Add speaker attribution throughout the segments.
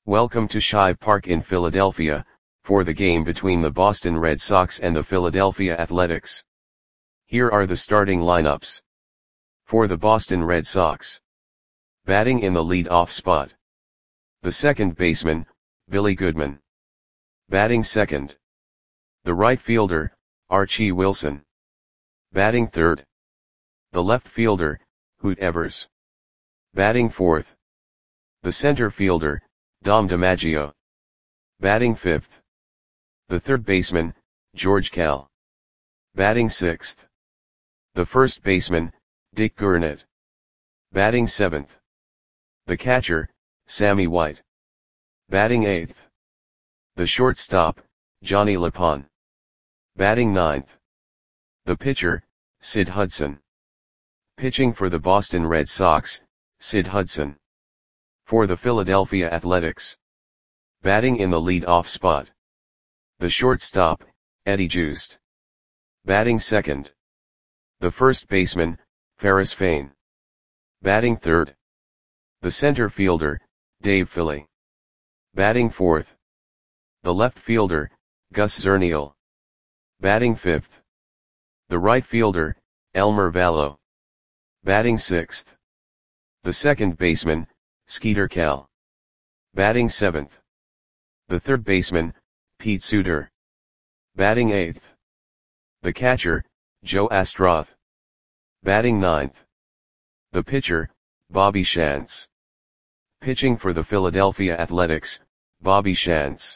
Speaker 1: Welcome to Shive Park in Philadelphia, for the game between the Boston Red Sox and the Philadelphia Athletics. Here are the starting lineups. For the Boston Red Sox. Batting in the lead-off spot. The second baseman, Billy Goodman. Batting second. The right fielder, Archie Wilson. Batting third. The left fielder, Hoot Evers. Batting fourth. The center fielder, Dom DiMaggio. Batting fifth. The third baseman, George Kell. Batting sixth. The first baseman, Dick Gurnett. Batting seventh. The catcher, Sammy White. Batting eighth. The shortstop, Johnny LePon. Batting ninth. The pitcher, Sid Hudson. Pitching for the Boston Red Sox, Sid Hudson. For the Philadelphia Athletics. Batting in the lead-off spot. The shortstop, Eddie Joost. Batting second. The first baseman, Ferris Fain. Batting third. The center fielder, Dave Philly. Batting fourth. The left fielder, Gus Zernial. Batting fifth. The right fielder, Elmer Vallow. Batting sixth. The second baseman, Skeeter Kell. Batting seventh. The third baseman, Pete Suter. Batting eighth. The catcher, Joe Astroth. Batting ninth. The pitcher, Bobby Shantz. Pitching for the Philadelphia Athletics, Bobby Shantz.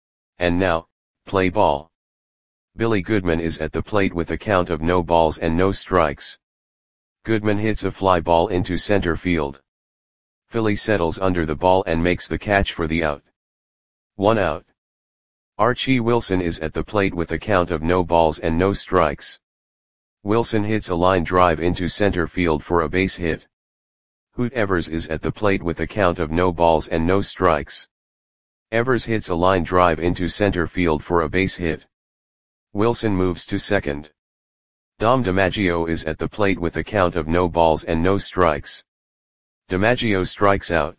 Speaker 1: And now, play ball. Billy Goodman is at the plate with a count of no balls and no strikes. Goodman hits a fly ball into center field. Philly settles under the ball and makes the catch for the out. 1 out. Archie Wilson is at the plate with a count of no balls and no strikes. Wilson hits a line drive into center field for a base hit. Hoot Evers is at the plate with a count of no balls and no strikes. Evers hits a line drive into center field for a base hit. Wilson moves to second. Dom DiMaggio is at the plate with a count of no balls and no strikes. DiMaggio strikes out.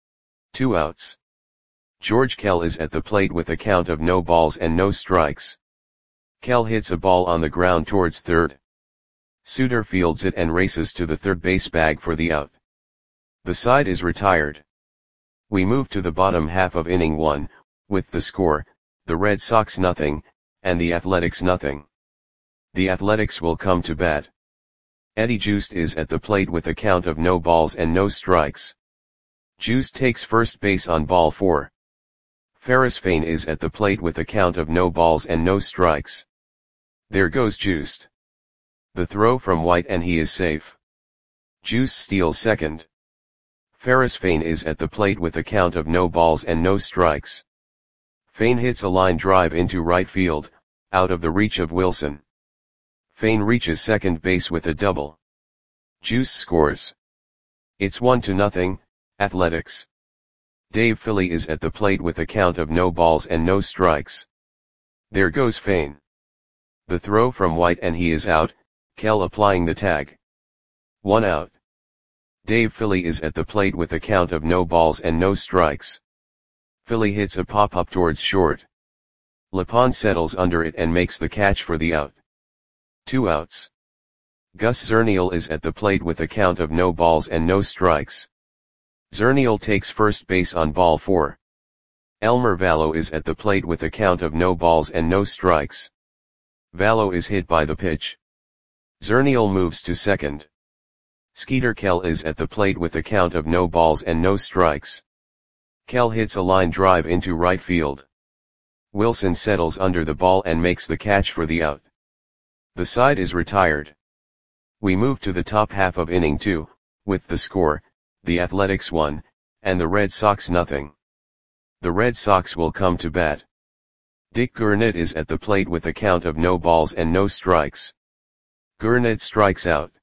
Speaker 1: 2 outs. George Kell is at the plate with a count of no balls and no strikes. Kell hits a ball on the ground towards third. Suter fields it and races to the third base bag for the out. The side is retired. We move to the bottom half of inning 1, with the score, the Red Sox 0, and the Athletics 0. The Athletics will come to bat. Eddie Joost is at the plate with a count of no balls and no strikes. Joost takes first base on ball 4. Ferris Fain is at the plate with a count of no balls and no strikes. There goes Joost. The throw from White and he is safe. Joost steals second. Ferris Fain is at the plate with a count of no balls and no strikes. Fain hits a line drive into right field, out of the reach of Wilson. Fain reaches second base with a double. Joost scores. It's 1-0, Athletics. Dave Philly is at the plate with a count of no balls and no strikes. There goes Fain. The throw from White and he is out, Kell applying the tag. 1 out. Dave Philly is at the plate with a count of no balls and no strikes. Philly hits a pop-up towards short. LePon settles under it and makes the catch for the out. 2 outs. Gus Zernial is at the plate with a count of no balls and no strikes. Zernial takes first base on ball 4. Elmer Vallow is at the plate with a count of no balls and no strikes. Vallow is hit by the pitch. Zernial moves to second. Skeeter Kell is at the plate with a count of no balls and no strikes. Kell hits a line drive into right field. Wilson settles under the ball and makes the catch for the out. The side is retired. We move to the top half of inning 2, with the score, the Athletics 1, and the Red Sox 0. The Red Sox will come to bat. Dick Gurnett is at the plate with a count of no balls and no strikes. Gurnett strikes out.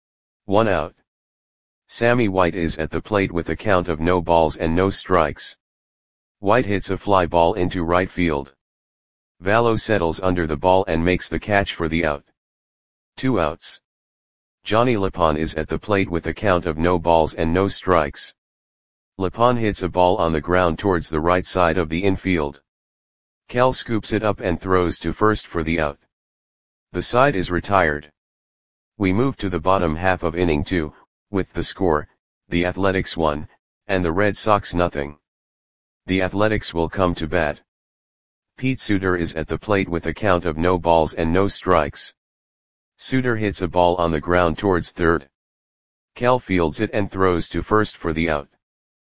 Speaker 1: 1 out. Sammy White is at the plate with a count of no balls and no strikes. White hits a fly ball into right field. Vallow settles under the ball and makes the catch for the out. 2 outs. Johnny LePon is at the plate with a count of no balls and no strikes. Lapon hits a ball on the ground towards the right side of the infield. Kel scoops it up and throws to first for the out. The side is retired. We move to the bottom half of inning 2, with the score, the Athletics 1, and the Red Sox nothing. The Athletics will come to bat. Pete Suter is at the plate with a count of no balls and no strikes. Suter hits a ball on the ground towards third. Kel fields it and throws to first for the out.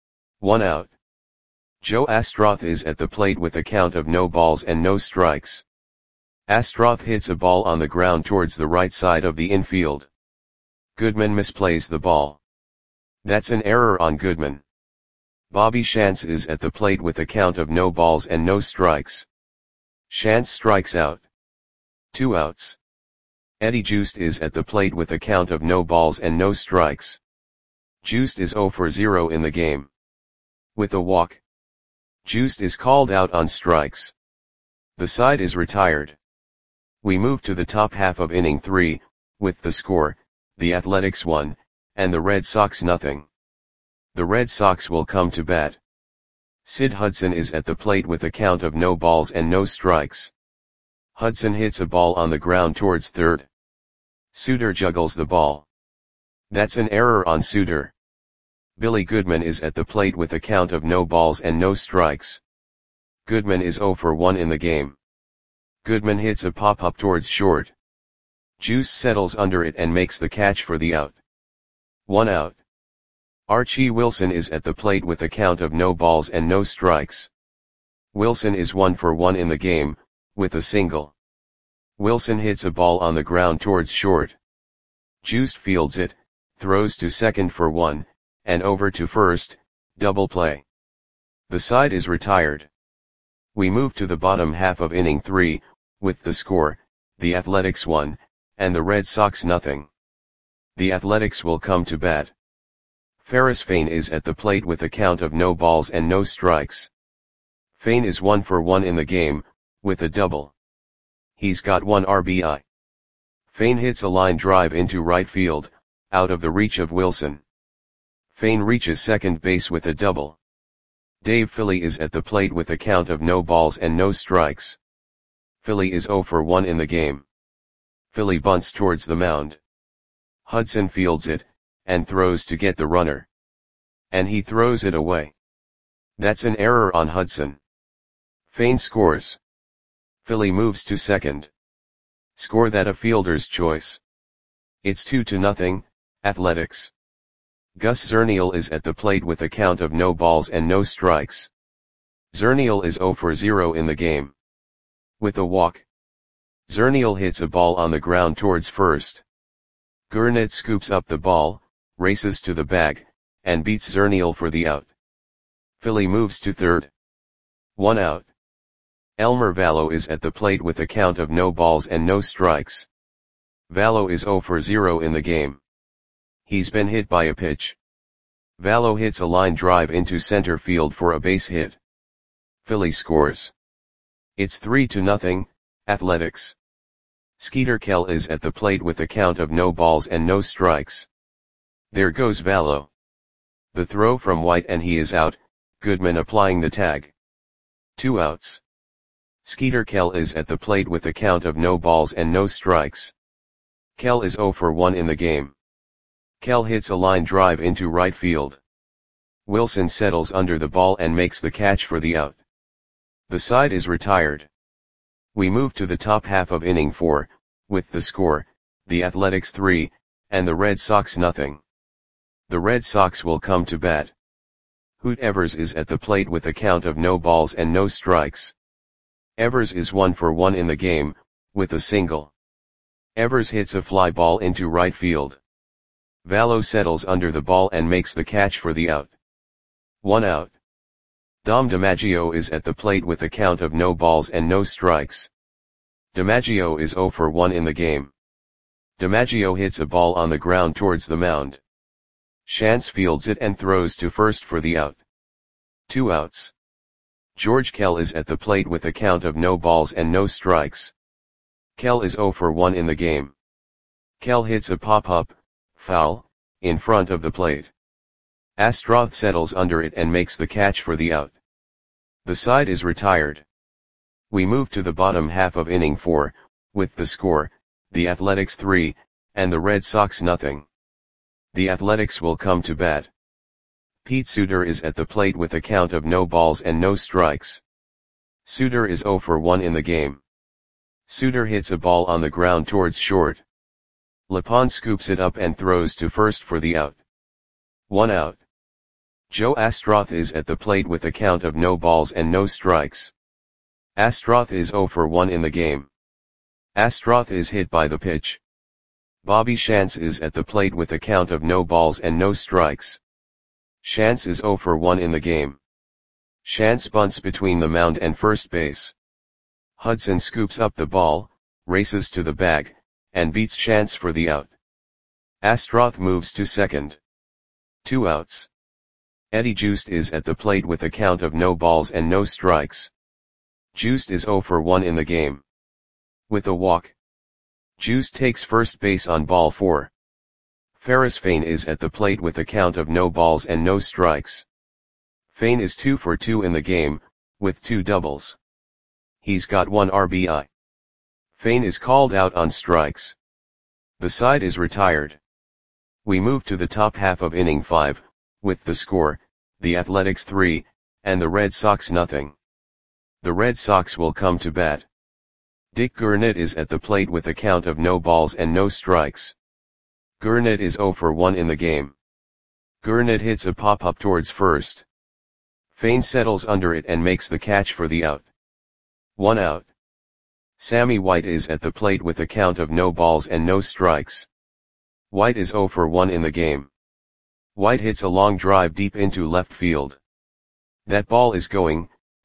Speaker 1: 1 out. Joe Astroth is at the plate with a count of no balls and no strikes. Astroth hits a ball on the ground towards the right side of the infield. Goodman misplays the ball. That's an error on Goodman. Bobby Shantz is at the plate with a count of no balls and no strikes. Shantz strikes out. 2 outs. Eddie Joost is at the plate with a count of no balls and no strikes. Joost is 0 for 0 in the game. With a walk, Joost is called out on strikes. The side is retired. We move to the top half of inning 3, with the score, the Athletics 1, and the Red Sox nothing. The Red Sox will come to bat. Sid Hudson is at the plate with a count of no balls and no strikes. Hudson hits a ball on the ground towards third. Suter juggles the ball. That's an error on Suter. Billy Goodman is at the plate with a count of no balls and no strikes. Goodman is 0 for 1 in the game. Goodman hits a pop-up towards short. Juice settles under it and makes the catch for the out. 1 out. Archie Wilson is at the plate with a count of no balls and no strikes. Wilson is 1 for 1 in the game, with a single. Wilson hits a ball on the ground towards short. Juice fields it, throws to second for 1, and over to first, double play. The side is retired. We move to the bottom half of inning 3, with the score, the Athletics 1, and the Red Sox nothing. The Athletics will come to bat. Ferris Fain is at the plate with a count of no balls and no strikes. Fain is 1 for 1 in the game, with a double. He's got 1 RBI. Fain hits a line drive into right field, out of the reach of Wilson. Fain reaches second base with a double. Dave Philly is at the plate with a count of no balls and no strikes. Philly is 0 for 1 in the game. Philly bunts towards the mound. Hudson fields it, and throws to get the runner. And he throws it away. That's an error on Hudson. Fain scores. Philly moves to second. Score that a fielder's choice. It's 2-0, Athletics. Gus Zernial is at the plate with a count of no balls and no strikes. Zernial is 0 for 0 in the game. With a walk, Zernial hits a ball on the ground towards first. Gurnett scoops up the ball, races to the bag, and beats Zernial for the out. Philly moves to third. 1 out. Elmer Vallo is at the plate with a count of no balls and no strikes. Vallo is 0 for 0 in the game. He's been hit by a pitch. Vallo hits a line drive into center field for a base hit. Philly scores. It's 3-0, Athletics. Skeeter Kell is at the plate with a count of no balls and no strikes. There goes Vallo. The throw from White and he is out, Goodman applying the tag. 2 outs. Skeeter Kell is at the plate with a count of no balls and no strikes. Kell is 0 for 1 in the game. Kell hits a line drive into right field. Wilson settles under the ball and makes the catch for the out. The side is retired. We move to the top half of inning 4, with the score, the Athletics 3, and the Red Sox nothing. The Red Sox will come to bat. Hoot Evers is at the plate with a count of no balls and no strikes. Evers is 1 for 1 in the game, with a single. Evers hits a fly ball into right field. Vallo settles under the ball and makes the catch for the out. 1 out. Dom DiMaggio is at the plate with a count of no balls and no strikes. DiMaggio is 0 for 1 in the game. DiMaggio hits a ball on the ground towards the mound. Shantz fields it and throws to first for the out. 2 outs. George Kell is at the plate with a count of no balls and no strikes. Kell is 0 for 1 in the game. Kell hits a pop-up, foul, in front of the plate. Astroth settles under it and makes the catch for the out. The side is retired. We move to the bottom half of inning 4, with the score, the Athletics 3, and the Red Sox nothing. The Athletics will come to bat. Pete Suter is at the plate with a count of no balls and no strikes. Suter is 0 for 1 in the game. Suter hits a ball on the ground towards short. Lepond scoops it up and throws to first for the out. 1 out. Joe Astroth is at the plate with a count of no balls and no strikes. Astroth is 0 for 1 in the game. Astroth is hit by the pitch. Bobby Shantz is at the plate with a count of no balls and no strikes. Shantz is 0 for 1 in the game. Shantz bunts between the mound and first base. Hudson scoops up the ball, races to the bag, and beats Shantz for the out. Astroth moves to second. 2 outs. Eddie Joost is at the plate with a count of no balls and no strikes. Joost is 0 for 1 in the game. With a walk, Joost takes first base on ball 4. Ferris Fain is at the plate with a count of no balls and no strikes. Fain is 2 for 2 in the game, with 2 doubles. He's got 1 RBI. Fain is called out on strikes. The side is retired. We move to the top half of inning 5, with the score, the Athletics 3, and the Red Sox nothing. The Red Sox will come to bat. Dick Gurnett is at the plate with a count of no balls and no strikes. Gurnett is 0 for 1 in the game. Gurnett hits a pop-up towards first. Fain settles under it and makes the catch for the out. 1 out. Sammy White is at the plate with a count of no balls and no strikes. White is 0 for 1 in the game. White hits a long drive deep into left field. That ball is gone.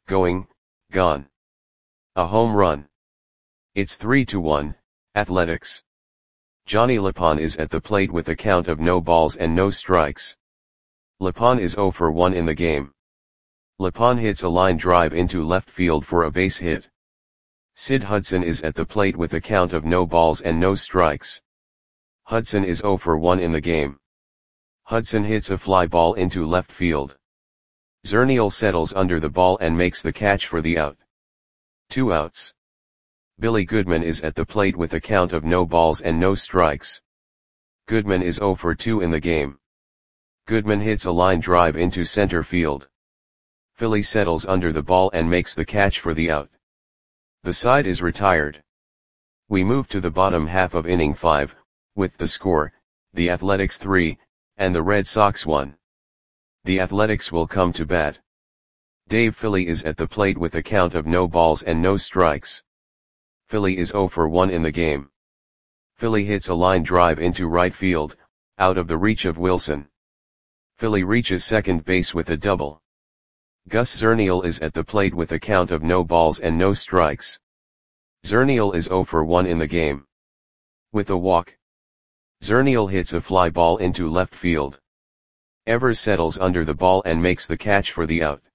Speaker 1: A home run. It's 3-1, Athletics. Johnny Lepond is at the plate with a count of no balls and no strikes. Lepond is 0 for 1 in the game. Lepond hits a line drive into left field for a base hit. Sid Hudson is at the plate with a count of no balls and no strikes. Hudson is 0 for 1 in the game. Hudson hits a fly ball into left field. Zernial settles under the ball and makes the catch for the out. 2 outs. Billy Goodman is at the plate with a count of no balls and no strikes. Goodman is 0 for 2 in the game. Goodman hits a line drive into center field. Philly settles under the ball and makes the catch for the out. The side is retired. We move to the bottom half of inning 5, with the score, the Athletics 3, and the Red Sox 1. The Athletics will come to bat. Dave Philly is at the plate with a count of no balls and no strikes. Philly is 0 for 1 in the game. Philly hits a line drive into right field, out of the reach of Wilson. Philly reaches second base with a double. Gus Zernial is at the plate with a count of no balls and no strikes. Zernial is 0 for 1 in the game. With a walk, Zernial hits a fly ball into left field. Evers settles under the ball and makes the catch for the out.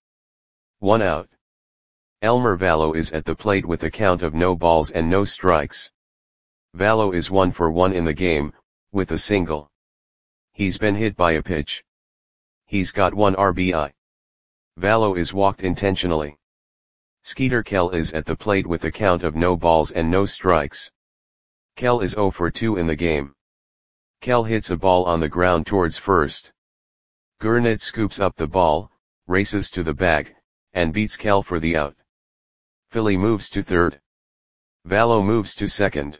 Speaker 1: 1 out. Elmer Vallo is at the plate with a count of no balls and no strikes. Vallo is 1 for 1 in the game, with a single. He's been hit by a pitch. He's got 1 RBI. Vallo is walked intentionally. Skeeter Kell is at the plate with a count of no balls and no strikes. Kell is 0 for 2 in the game. Kell hits a ball on the ground towards first. Gurnett scoops up the ball, races to the bag, and beats Kell for the out. Philly moves to third. Vallo moves to second.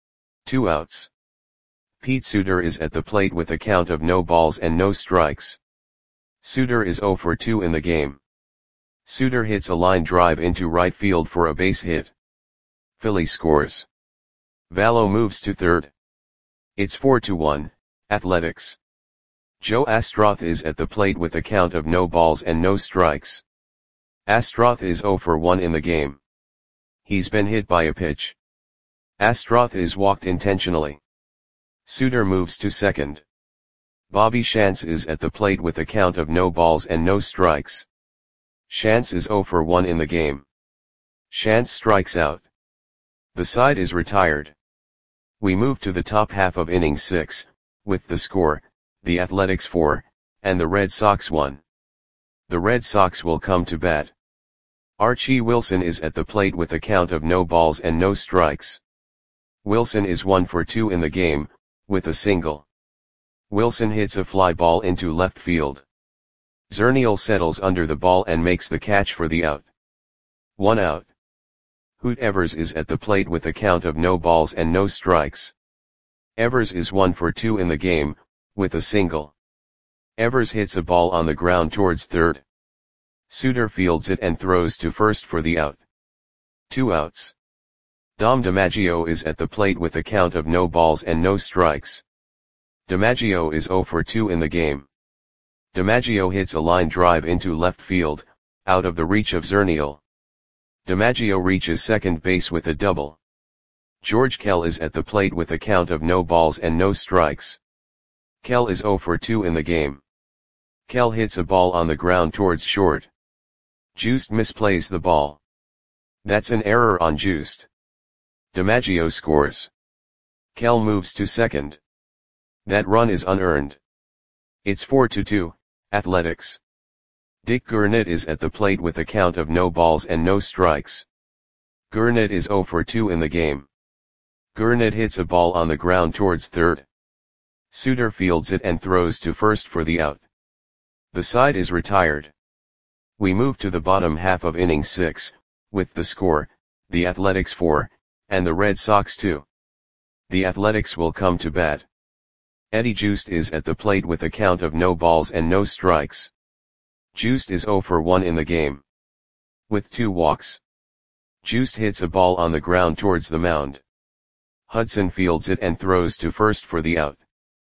Speaker 1: 2 outs. Pete Suter is at the plate with a count of no balls and no strikes. Suter is 0 for 2 in the game. Suter hits a line drive into right field for a base hit. Philly scores. Vallo moves to third. It's 4-1, Athletics. Joe Astroth is at the plate with a count of no balls and no strikes. Astroth is 0 for 1 in the game. He's been hit by a pitch. Astroth is walked intentionally. Suter moves to second. Bobby Shantz is at the plate with a count of no balls and no strikes. Shantz is 0 for 1 in the game. Shantz strikes out. The side is retired. We move to the top half of inning 6, with the score, the Athletics 4, and the Red Sox 1. The Red Sox will come to bat. Archie Wilson is at the plate with a count of no balls and no strikes. Wilson is 1 for 2 in the game, with a single. Wilson hits a fly ball into left field. Zernial settles under the ball and makes the catch for the out. 1 out. Hoot Evers is at the plate with a count of no balls and no strikes. Evers is 1 for 2 in the game, with a single. Evers hits a ball on the ground towards third. Suter fields it and throws to first for the out. 2 outs. Dom DiMaggio is at the plate with a count of no balls and no strikes. DiMaggio is 0 for 2 in the game. DiMaggio hits a line drive into left field, out of the reach of Zernial. DiMaggio reaches second base with a double. George Kell is at the plate with a count of no balls and no strikes. Kell is 0 for 2 in the game. Kell hits a ball on the ground towards short. Just misplays the ball. That's an error on Just. DiMaggio scores. Kell moves to second. That run is unearned. It's 4-2, Athletics. Dick Gurnett is at the plate with a count of no balls and no strikes. Gurnett is 0 for 2 in the game. Gurnett hits a ball on the ground towards third. Suter fields it and throws to first for the out. The side is retired. We move to the bottom half of inning 6, with the score, the Athletics 4, and the Red Sox 2. The Athletics will come to bat. Eddie Just is at the plate with a count of no balls and no strikes. Just is 0 for 1 in the game. With 2 walks. Just hits a ball on the ground towards the mound. Hudson fields it and throws to first for the out.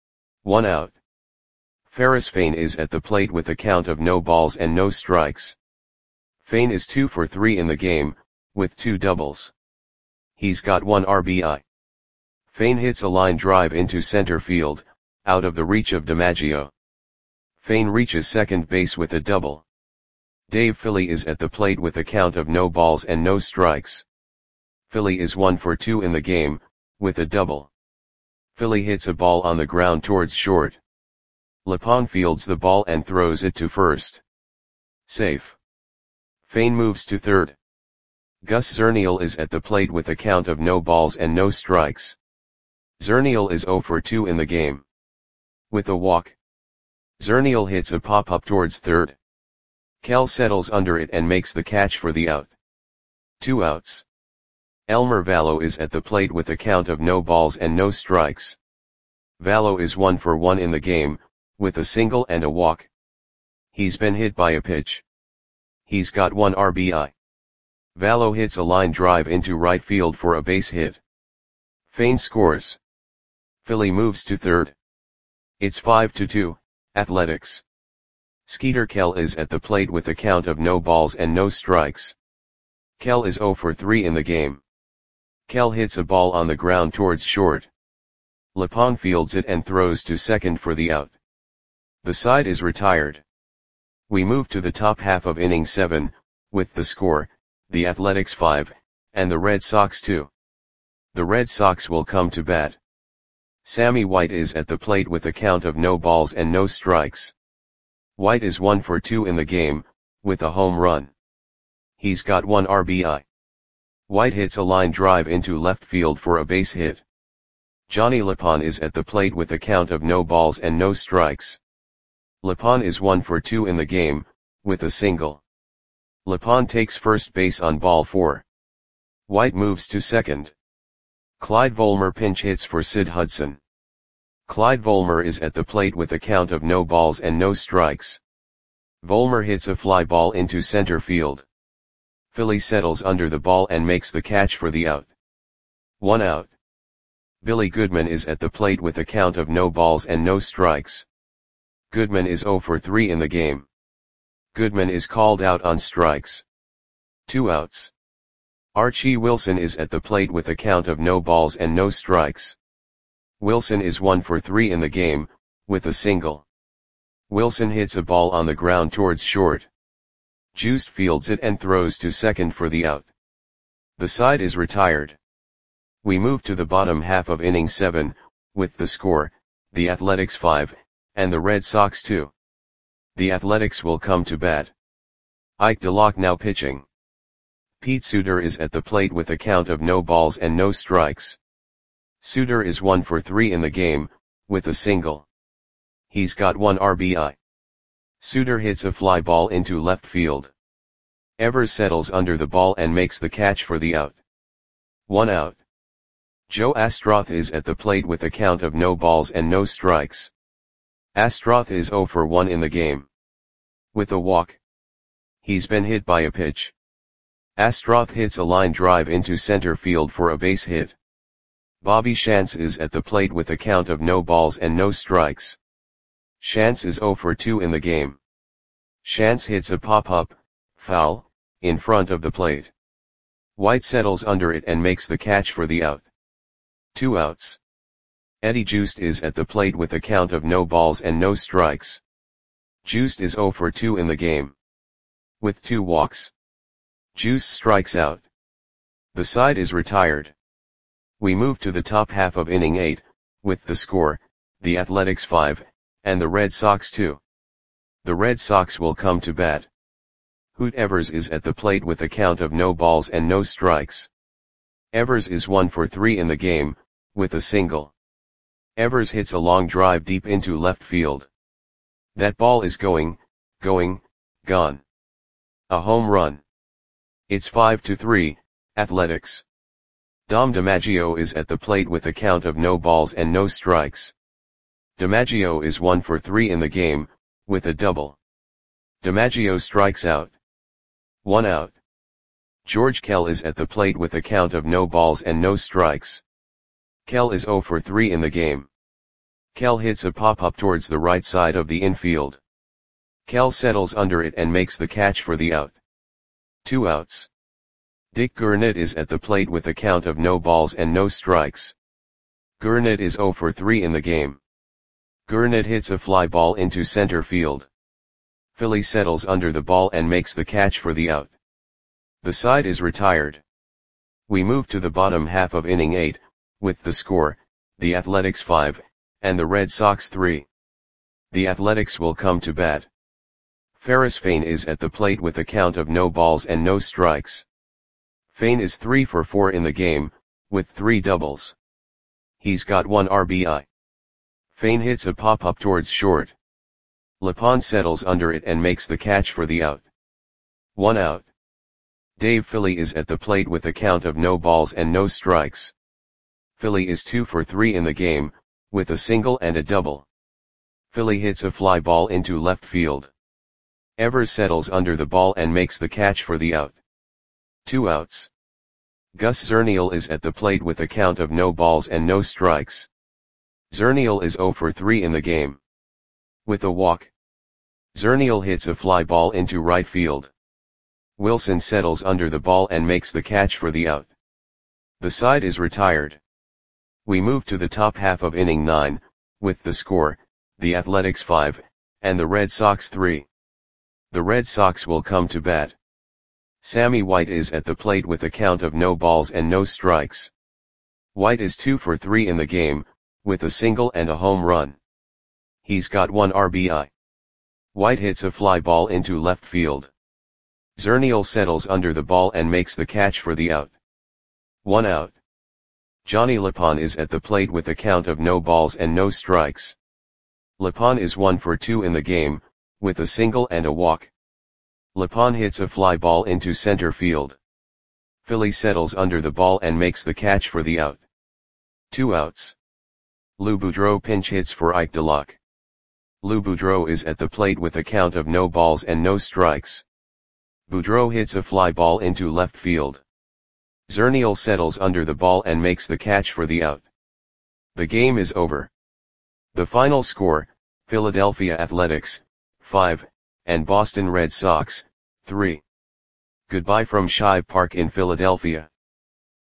Speaker 1: 1 out. Ferris Fain is at the plate with a count of no balls and no strikes. Fain is 2 for 3 in the game, with 2 doubles. He's got 1 RBI. Fain hits a line drive into center field, out of the reach of DiMaggio. Fain reaches second base with a double. Dave Philly is at the plate with a count of no balls and no strikes. Philly is 1 for 2 in the game, with a double. Philly hits a ball on the ground towards short. Lepon fields the ball and throws it to first. Safe. Fain moves to third. Gus Zernial is at the plate with a count of no balls and no strikes. Zernial is 0 for 2 in the game. With a walk. Zernial hits a pop-up towards third. Kell settles under it and makes the catch for the out. 2 outs. Elmer Vallo is at the plate with a count of no balls and no strikes. Vallo is 1 for 1 in the game, with a single and a walk. He's been hit by a pitch. He's got 1 RBI. Vallo hits a line drive into right field for a base hit. Fain scores. Philly moves to third. It's 5-2, Athletics. Skeeter Kell is at the plate with a count of no balls and no strikes. Kell is 0 for 3 in the game. Kell hits a ball on the ground towards short. Lepon fields it and throws to second for the out. The side is retired. We move to the top half of inning 7, with the score, the Athletics 5, and the Red Sox 2. The Red Sox will come to bat. Sammy White is at the plate with a count of no balls and no strikes. White is 1 for 2 in the game, with a home run. He's got 1 RBI. White hits a line drive into left field for a base hit. Johnny Lepon is at the plate with a count of no balls and no strikes. Lepon is 1 for 2 in the game, with a single. Lepon takes first base on ball 4. White moves to second. Clyde Volmer pinch hits for Sid Hudson. Clyde Volmer is at the plate with a count of no balls and no strikes. Volmer hits a fly ball into center field. Philly settles under the ball and makes the catch for the out. 1 out. Billy Goodman is at the plate with a count of no balls and no strikes. Goodman is 0 for 3 in the game. Goodman is called out on strikes. 2 outs. Archie Wilson is at the plate with a count of no balls and no strikes. Wilson is 1 for 3 in the game, with a single. Wilson hits a ball on the ground towards short. Just fields it and throws to second for the out. The side is retired. We move to the bottom half of inning 7, with the score, the Athletics 5, and the Red Sox 2. The Athletics will come to bat. Ike DeLocke now pitching. Pete Suter is at the plate with a count of no balls and no strikes. Suter is 1 for 3 in the game, with a single. He's got 1 RBI. Suter hits a fly ball into left field. Evers settles under the ball and makes the catch for the out. 1 out. Joe Astroth is at the plate with a count of no balls and no strikes. Astroth is 0 for 1 in the game. With a walk. He's been hit by a pitch. Astroth hits a line drive into center field for a base hit. Bobby Shantz is at the plate with a count of no balls and no strikes. Shantz is 0 for 2 in the game. Shantz hits a pop-up, foul, in front of the plate. White settles under it and makes the catch for the out. 2 outs. Eddie Joost is at the plate with a count of no balls and no strikes. Joost is 0 for 2 in the game. With 2 walks. Joost strikes out. The side is retired. We move to the top half of inning 8, with the score, the Athletics 5, and the Red Sox 2. The Red Sox will come to bat. Hoot Evers is at the plate with a count of no balls and no strikes. Evers is 1 for 3 in the game, with a single. Evers hits a long drive deep into left field. That ball is gone. A home run. It's 5-3, Athletics. Dom DiMaggio is at the plate with a count of no balls and no strikes. DiMaggio is 1 for 3 in the game, with a double. DiMaggio strikes out. 1 out. George Kell is at the plate with a count of no balls and no strikes. Kell is 0 for 3 in the game. Kell hits a pop-up towards the right side of the infield. Kell settles under it and makes the catch for the out. 2 outs. Dick Gurnett is at the plate with a count of no balls and no strikes. Gurnett is 0 for 3 in the game. Gurnett hits a fly ball into center field. Philly settles under the ball and makes the catch for the out. The side is retired. We move to the bottom half of inning 8, with the score, the Athletics 5, and the Red Sox 3. The Athletics will come to bat. Ferris Fain is at the plate with a count of no balls and no strikes. Fain is 3 for 4 in the game, with 3 doubles. He's got 1 RBI. Fain hits a pop-up towards short. Lapon settles under it and makes the catch for the out. 1 out. Dave Philly is at the plate with a count of no balls and no strikes. Philly is 2 for 3 in the game, with a single and a double. Philly hits a fly ball into left field. Evers settles under the ball and makes the catch for the out. 2 outs. Gus Zernial is at the plate with a count of no balls and no strikes. Zernial is 0 for 3 in the game. With a walk. Zernial hits a fly ball into right field. Wilson settles under the ball and makes the catch for the out. The side is retired. We move to the top half of inning 9, with the score, the Athletics 5, and the Red Sox 3. The Red Sox will come to bat. Sammy White is at the plate with a count of no balls and no strikes. White is 2 for 3 in the game, with a single and a home run. He's got 1 RBI. White hits a fly ball into left field. Zernial settles under the ball and makes the catch for the out. 1 out. Johnny Lapon is at the plate with a count of no balls and no strikes. Lapon is 1 for 2 in the game, with a single and a walk. Lapon hits a fly ball into center field. Philly settles under the ball and makes the catch for the out. 2 outs. Lou Boudreau pinch hits for Ike DeLocke. Lou Boudreau is at the plate with a count of no balls and no strikes. Boudreau hits a fly ball into left field. Zernial settles under the ball and makes the catch for the out. The game is over. The final score, Philadelphia Athletics, 5, and Boston Red Sox, 3. Goodbye from Shive Park in Philadelphia.